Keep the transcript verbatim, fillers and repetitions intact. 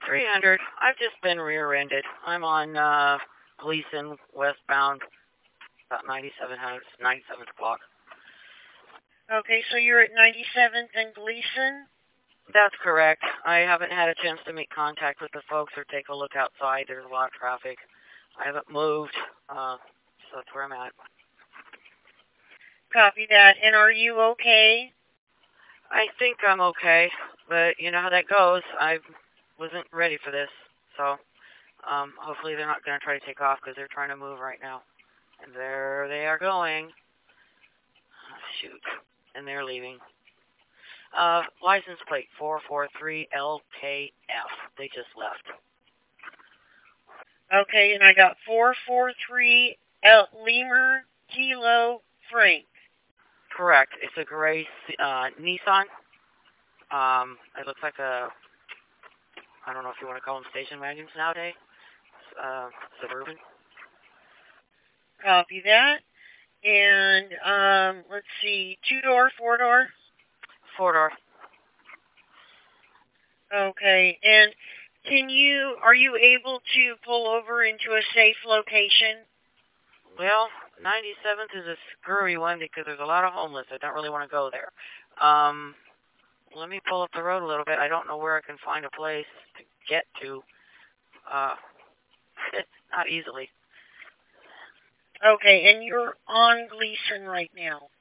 three hundred. I've just been rear-ended. I'm on uh, Gleason westbound, about ninety-seven hundred, ninety-seventh block. Okay, so you're at ninety-seventh and Gleason? That's correct. I haven't had a chance to make contact with the folks or take a look outside. There's a lot of traffic. I haven't moved, uh, so that's where I'm at. Copy that. And are you okay? I think I'm okay, but you know how that goes. I wasn't ready for this, so um, hopefully they're not going to try to take off because they're trying to move right now. And there they are going. Oh, shoot. And they're leaving. Uh, license plate four four three L K F. They just left. Okay, and I got four four three L Lemur Kilo Frank. Correct. It's a gray uh, Nissan. Um, it looks like a, I don't know if you want to call them station wagons nowadays. Uh, Suburban. Copy that. And um, let's see, two door, four door. Four door. Okay, and can you are you able to pull over into a safe location? Well, ninety-seventh is a screwy one because there's a lot of homeless. I don't really want to go there. Um, let me pull up the road a little bit. I don't know where I can find a place to get to. Uh, not easily. Okay, and you're on Gleason right now.